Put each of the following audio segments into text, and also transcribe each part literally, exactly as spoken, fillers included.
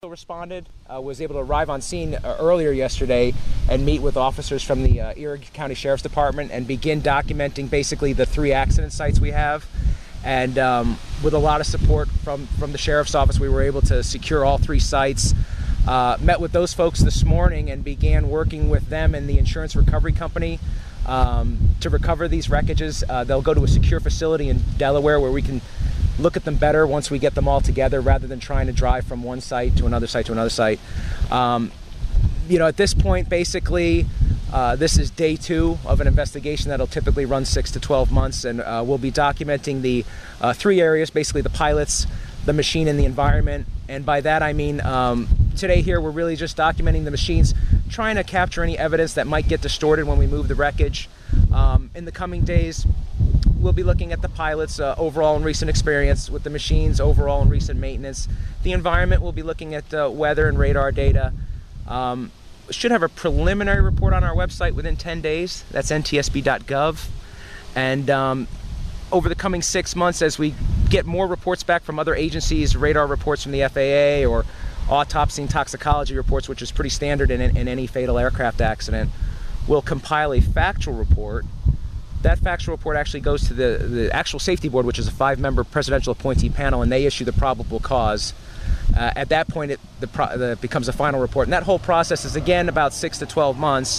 Responded, uh, was able to arrive on scene uh, earlier yesterday and meet with officers from the uh, Erie County Sheriff's Department and begin documenting basically the three accident sites we have. And um, with a lot of support from, from the Sheriff's Office, we were able to secure all three sites. Uh, met with those folks this morning and began working with them and the insurance recovery company um, to recover these wreckages. Uh, they'll go to a secure facility in Delaware where we can look at them better once we get them all together rather than trying to drive from one site to another site to another site. Um, you know, at this point, basically, uh, this is day two of an investigation that'll typically run six to twelve months, and uh, we'll be documenting the uh, three areas, basically the pilots, the machine, and the environment. And by that I mean, um, today here we're really just documenting the machines, trying to capture any evidence that might get distorted when we move the wreckage. Um, in the coming days, we'll be looking at the pilots' uh, overall and recent experience with the machines, overall and recent maintenance. The environment, we'll be looking at uh, weather and radar data. Um, should have a preliminary report on our website within ten days. That's N T S B dot gov. And um, over the coming six months, as we get more reports back from other agencies, radar reports from the F A A or autopsy and toxicology reports, which is pretty standard in, in any fatal aircraft accident, we'll compile a factual report. That factual report actually goes to the, the actual safety board, which is a five-member presidential appointee panel, and they issue the probable cause. Uh, at that point, it the pro the, becomes a final report. And that whole process is, again, about six to twelve months.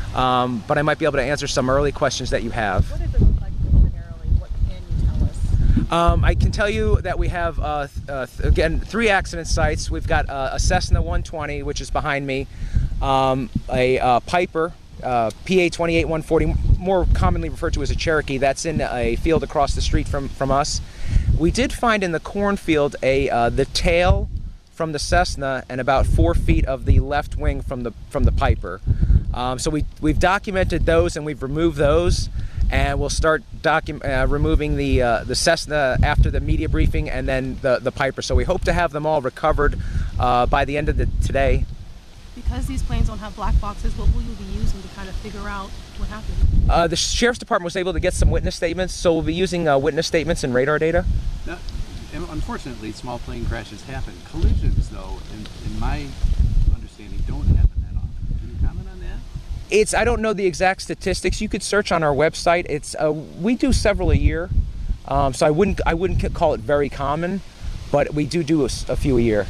Um, but I might be able to answer some early questions that you have. What does it look like preliminarily? What can you tell us? Um, I can tell you that we have, uh, th uh, th again, three accident sites. We've got uh, a Cessna one twenty, which is behind me, um, a uh, Piper, Uh, P A twenty-eight one forty, more commonly referred to as a Cherokee, that's in a field across the street from, from us. We did find in the cornfield a uh, the tail from the Cessna and about four feet of the left wing from the from the Piper. Um, so we, we've documented those and we've removed those, and we'll start docu uh, removing the uh, the Cessna after the media briefing and then the, the Piper. So we hope to have them all recovered uh, by the end of the today. Because these planes don't have black boxes, what will you be using to kind of figure out what happened? Uh, the Sheriff's Department was able to get some witness statements, so we'll be using uh, witness statements and radar data. Now, unfortunately, small plane crashes happen. Collisions, though, in, in my understanding, don't happen that often. Can you comment on that? It's, I don't know the exact statistics. You could search on our website. It's uh, we do several a year, um, so I wouldn't I wouldn't call it very common, but we do do a, a few a year.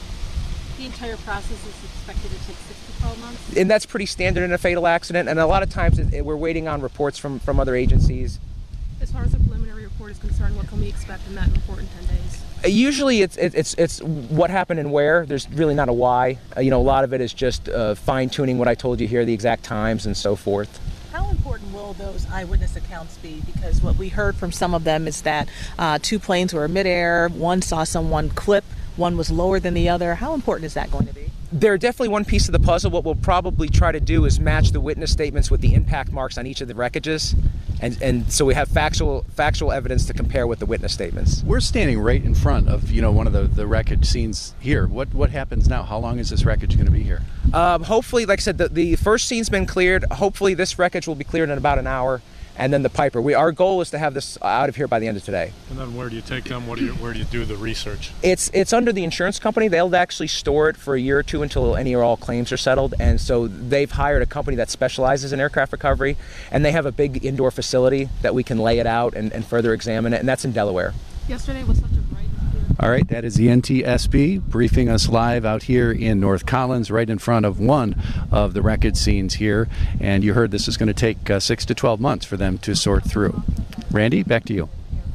The entire process is expected to take six to twelve months? And that's pretty standard in a fatal accident, and a lot of times it, it, we're waiting on reports from, from other agencies. As far as the preliminary report is concerned, what can we expect in that report in ten days? Uh, usually it's, it, it's, it's what happened and where. There's really not a why. Uh, you know, a lot of it is just uh, fine-tuning what I told you here, the exact times and so forth. How important will those eyewitness accounts be? Because what we heard from some of them is that uh, two planes were midair, one saw someone clip, one was lower than the other. How important is that going to be? They're definitely one piece of the puzzle. What we'll probably try to do is match the witness statements with the impact marks on each of the wreckages, and, and so we have factual factual evidence to compare with the witness statements. We're standing right in front of, you know, one of the, the wreckage scenes here. What what happens now? How long is this wreckage going to be here? Um, hopefully, like I said, the, the first scene's been cleared. Hopefully this wreckage will be cleared in about an hour. And then the Piper. We, our goal is to have this out of here by the end of today. And then where do you take them? What do you, where do you do the research? It's it's under the insurance company. They'll actually store it for a year or two until any or all claims are settled. And so they've hired a company that specializes in aircraft recovery, and they have a big indoor facility that we can lay it out and, and further examine it, and that's in Delaware. Yesterday was such a bright and clear. All right, that is the N T S B briefing us live out here in North Collins, right in front of one of the wreckage scenes here. And you heard this is going to take uh, six to twelve months for them to sort through. Randy, back to you.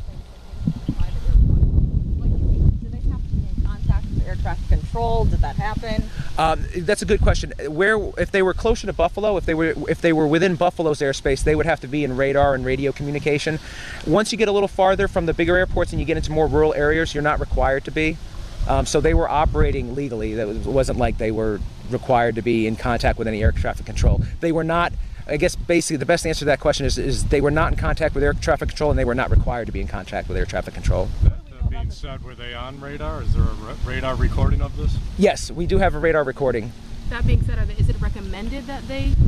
Did they have to be in contact with air traffic control? Did that happen? Um, that's a good question. Where, if they were closer to Buffalo, if they were if they were within Buffalo's airspace, they would have to be in radar and radio communication. Once you get a little farther from the bigger airports and you get into more rural areas, you're not required to be. Um, so they were operating legally. That was, it wasn't like they were required to be in contact with any air traffic control. They were not. I guess basically the best answer to that question is, is they were not in contact with air traffic control, and they were not required to be in contact with air traffic control. That being said, were they on radar? Is there a radar recording of this? Yes, we do have a radar recording. That being said, are they, is it recommended that they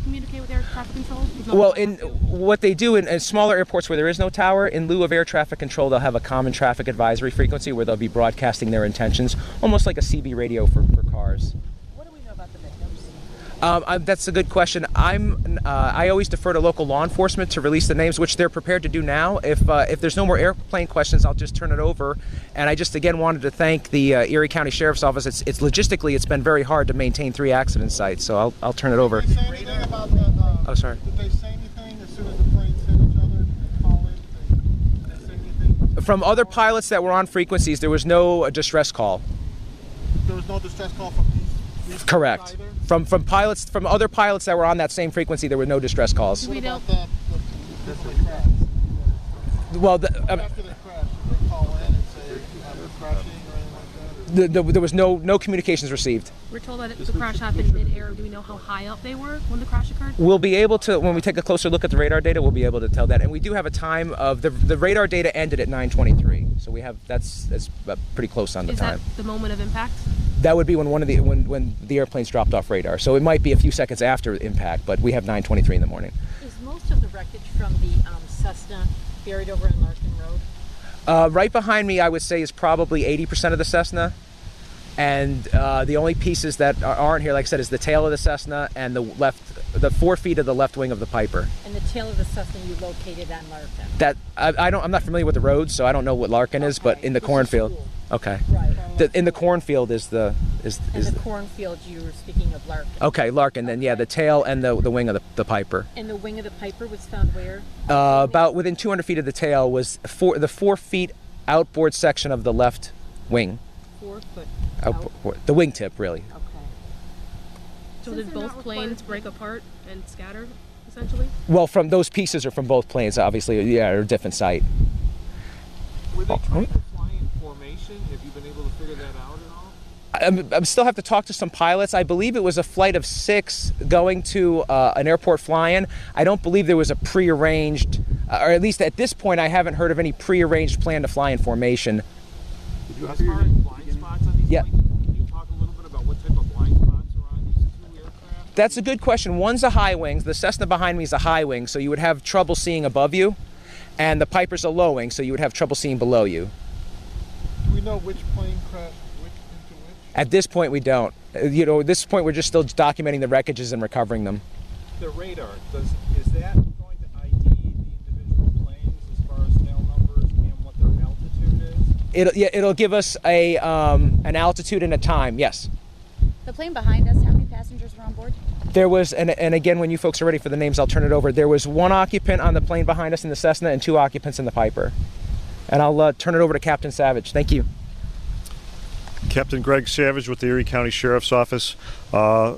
communicate with air traffic control? There's no Well, tower in to? what they do in, in smaller airports where there is no tower, in lieu of air traffic control, they'll have a common traffic advisory frequency where they'll be broadcasting their intentions, almost like a C B radio for, for cars. What do we know about the victims? Um, I, that's a good question. I'm. Uh, I always defer to local law enforcement to release the names, which they're prepared to do now. If uh, if there's no more airplane questions, I'll just turn it over. And I just again wanted to thank the uh, Erie County Sheriff's Office. It's, it's logistically, it's been very hard to maintain three accident sites. So I'll I'll turn it over. Did they say anything about the? Uh, Oh, sorry. Did they say anything as soon as the planes hit each other? Did they call it? Did they, did they say anything? From other pilots that were on frequencies, there was no uh, distress call. There was no distress call from these. these Correct. either? From from pilots from other pilots that were on that same frequency, there were no distress calls. We What don't. about the, the, the, the crash? Well, the, um, After the crash, did they call in and say uh, we're crashing or anything like that? the, the, there was no no communications received. We're told that the crash happened mid-air. Do we know how high up they were when the crash occurred? We'll be able to, when we take a closer look at the radar data, we'll be able to tell that. And we do have a time of the the radar data ended at nine twenty-three, so we have that's that's uh, pretty close on the Is time. that the moment of impact? That would be when one of the when when the airplanes dropped off radar. So it might be a few seconds after impact, but we have nine twenty-three in the morning. Is most of the wreckage from the um, Cessna buried over on Larkin Road? Uh, right behind me, I would say, is probably eighty percent of the Cessna. And uh, the only pieces that are- aren't here, like I said, is the tail of the Cessna and the left, the four feet of the left wing of the Piper. And the tail of the Cessna you located on Larkin? That I, I don't, I'm not familiar with the roads, so I don't know what Larkin is, but Okay. in the This is cornfield. cool. Okay. Right. The, in the cornfield is the is And is the the, cornfield, you were speaking of Larkin. okay Larkin. Then yeah, the tail and the the wing of the, the Piper. And the wing of the Piper was found where? Uh, about within two hundred feet of the tail was four, the four feet outboard section of the left wing. Four foot out. Outboard, the wingtip, really. Okay. So Since did they're both not planes required to- break apart and scatter, essentially? Well, from those pieces are from both planes, obviously. Yeah, or a different site. Were they Oh, trying to fly in formation? Have you been able to figure that out at all? I'm, I'm still have to talk to some pilots. I believe it was a flight of six going to uh, an airport fly-in. I don't believe there was a prearranged, uh, or at least at this point, I haven't heard of any prearranged plan to fly in formation. As far as blind spots on these Yeah. planes, can you talk a little bit about what type of blind spots are on these two aircraft? That's a good question. One's a high wing. The Cessna behind me is a high wing, so you would have trouble seeing above you. And the Piper's a low wing, so you would have trouble seeing below you. Do we know which plane crashed which into which? At this point, we don't. Uh, You know, at this point, we're just still documenting the wreckages and recovering them. The radar, does is that going to I D the individual planes as far as tail numbers and what their altitude is? It'll, yeah, it'll give us a um, an altitude and a time, yes. The plane behind us, how many passengers were on board? There was, and, and again, when you folks are ready for the names, I'll turn it over. There was one occupant on the plane behind us in the Cessna and two occupants in the Piper. And I'll uh, turn it over to Captain Savage. Thank you. Captain Greg Savage with the Erie County Sheriff's Office. Uh,